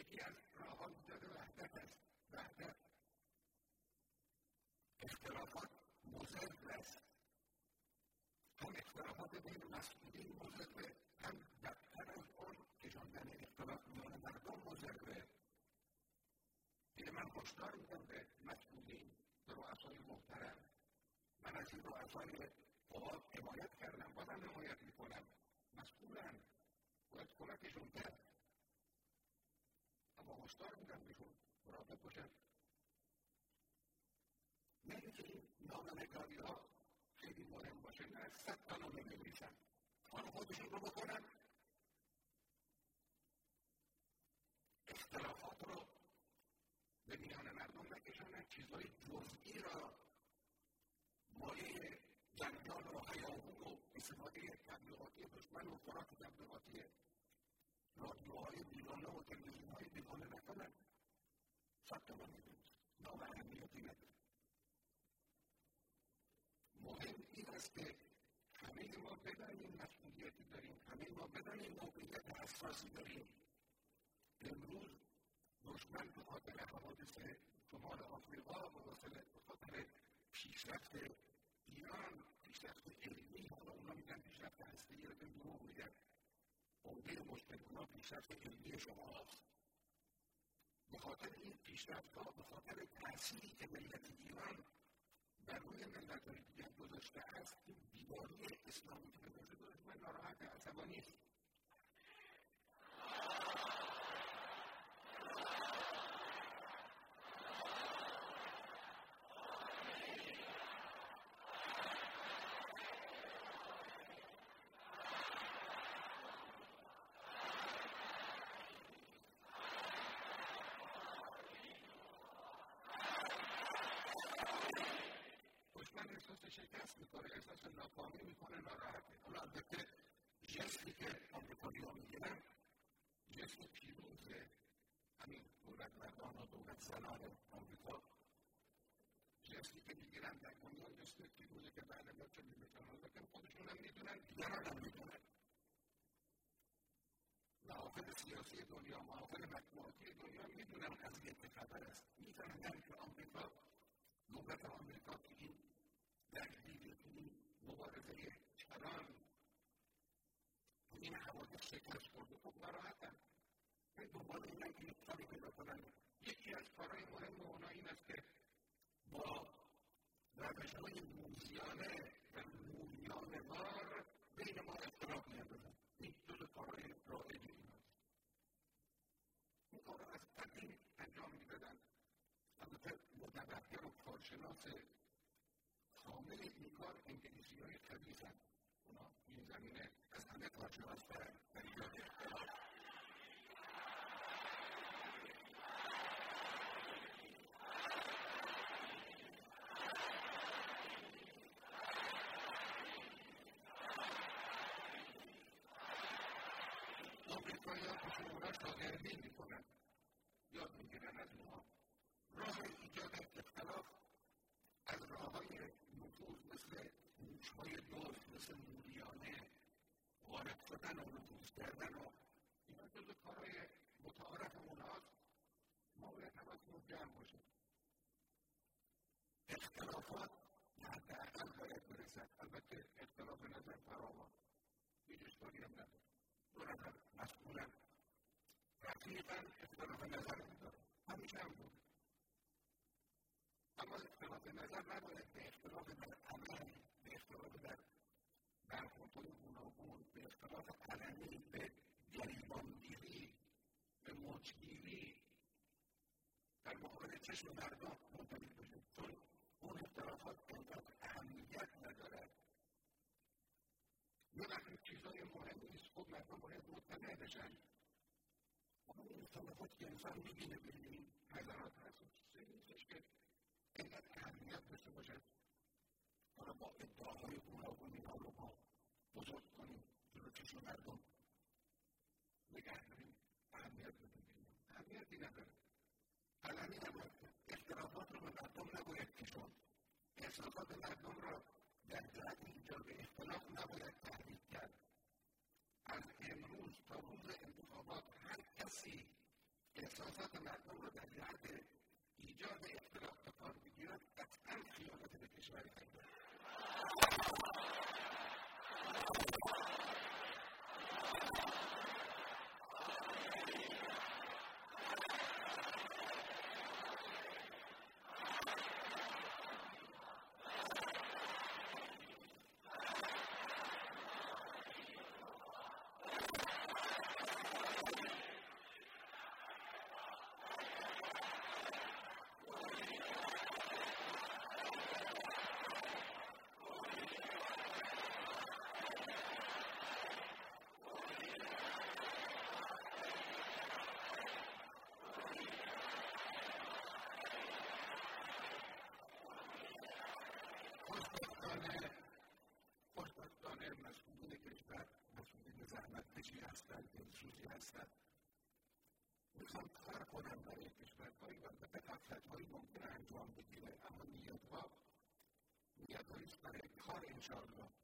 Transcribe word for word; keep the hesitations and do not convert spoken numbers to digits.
یکی از راه‌های ایجاد وحدت است. وحدت اختلافات مضر است. هم اختلافات بین مسئولین مضره، هم بدتر از اون کشاندن اختلاف میان مردم مضره. دیگه من هشدار میدم به مسئولین، به رؤسای محترم. من از این رؤسای قوا حمایت کردم، بازم حمایت میکنم. مسئولن، باید کمکشون کرد. اما هشدار میدم بهشون مراقب باشن. نه اینکه این نامه‌نگاری‌ها خیلی مهم باشه، نه صد تا نامه بنویسن، کار خودشون رو بکنن، اختلافات رو به میان مردم نکشانن، چیزهای جزئی را مایه جنجال و هیاهو و استفاده تبلیغاتی دشمن و خوراک تبلیغاتی رادیوهای بیگانه و تلویزیونهای بیگانه نکنن. صد تا نامه بنویسن، نام اهمیتی نداره. مهم این است که همه ما بدانیم مسئولیتی داریم، همه ما بدانیم موقعیت حساسی داریم. امروز دشمن به خاطر حوادث شمال آفریقا، به خاطر پیشرفت ایران، پیشرفت علمی، حالا اونا میگن پیشرفت هسته‌ای رو به دروغ میگن، عمده مشکل اونا پیشرفت علمی شما هست. به خاطر این پیشرفت‌ها، به خاطر تأثیری که ملت ایران در روی ملت‌های دیگر گذاشته است، این بیداری اسلامی که به وجود دشمن ناراحت عصبانی است. شکست میکنه، احساس ناکامی میکنه، ناراحته. اون البته جستی که آمریکایی‌ها میگیرن جست پیروز همین دولت مردان و دولت زنان آمریکا، جستی که میگیرن در دنیا جست پیروزه که بعد ما چه میکنن، لیکن خودشون هم میدونن، دیگران هم میدونن. محافل سیاسی دنیا، محافل مطبوعاتی دنیا میدونن از این خبر است. میفهمن که آمریکا، دولت آمریکا که این درگیری این مبارزه چران این حوادث شکست خورده، خب ناراحتن. به دنبال اینن که یک کاری پیدا کنن. یکی از کارهای مهم اونا این است که با روش‌های موذیانه و مومیانه‌وار بین ما اختلاف میاندازن. این جزو کارهای رایج ایناست. این کار را از قدیم انجام میدادن. البته متبحر و کارشناس کامل این کار انگلیسی‌های خبیثن. اونا این زمینه از همه کارشناس‌ترن در ایجاد اختلاف. آمریکایی‌ها پیش اونا شاگردی میکنن، یاد میگیرن از اونا. راه ایجاد اختلاف از راه‌های نفوذ مثل موش‌های دوست، مثل موریانه، وارد شدن و نفوذ کردن و اینا جزو کارهای متعارف اوناست. ما باید حواسمون جمع باشه. اختلافات حداقل باید برسد. البته اختلاف نظر فراوان، هیچ اشکالی هم نداره. دو نفر مسئولن، رفیقاً اختلاف نظر می‌دارن، همیشه هم بود. اما اختلاف نظر نباید به اختلاف در عمل، به اختلاف در برخوردهای گوناگون، به اختلاف علنی، به گریبانگیری، به مچگیری در مقابل چشم مردم منتهی بشه، چون اون اختلافات انقدر اهمیت ندارد. یه وقتی چیزهای مهمی نیست، خب مردم باید مطمئن بشن. اما این اختلافات که انسان می‌بینه ببینیم حضرات هست، چیزی نیستش که اینقدر اهمیت داشته باشد. حالا با ادعاهای گوناگون اینها رو ما بزرگ کنیم، جلو چشم مردم نگه داریم، اهمیت بدیم. اهمیتی نداره. علنی نباید کرد. اختلافات رو به مردم نباید کشوند. احساسات مردم را در جهت ایجاد اختلاف نباید تحریک کرد. از امروز تا روز انتخابات هر کسی احساسات احساسات مردم رو در جهت ایجاد اختلاف به کار بگیرد، قطعا خیانت به کشور کرده. خوشبختانه مسئولین کشور مسئولین زحمتکشی هستند، دلسوزی هستند، میخوان کار کنن برای کشورهایی و البته غفلت‌هایی ممکنه انجام بگیره، اما نیتها نیتهاییست برای کار انشاءالله